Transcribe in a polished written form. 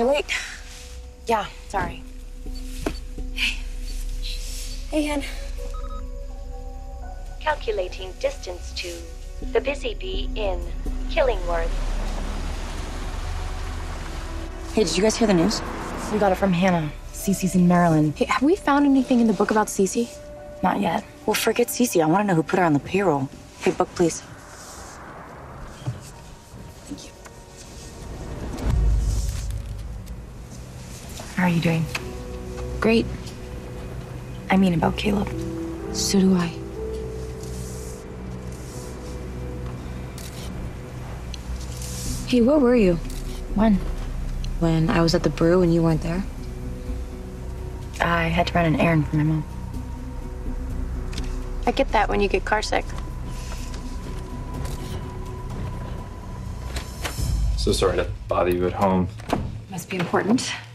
Okay, wait. Yeah, sorry. Hey, Hen. Calculating distance to the Busy Bee in Killingworth. Hey, did you guys hear the news? We got it from Hannah. Cece's in Maryland. Hey, have we found anything in the book about Cece? Not yet. Well, forget Cece. I want to know who put her on the payroll. Hey, book, please. Thank you. How are you doing? Great. I mean about Caleb. So do I. Hey, where were you? When? When I was at the brew and you weren't there? I had to run an errand for my mom. I get that when you get car sick. So sorry to bother you at home. Must be important.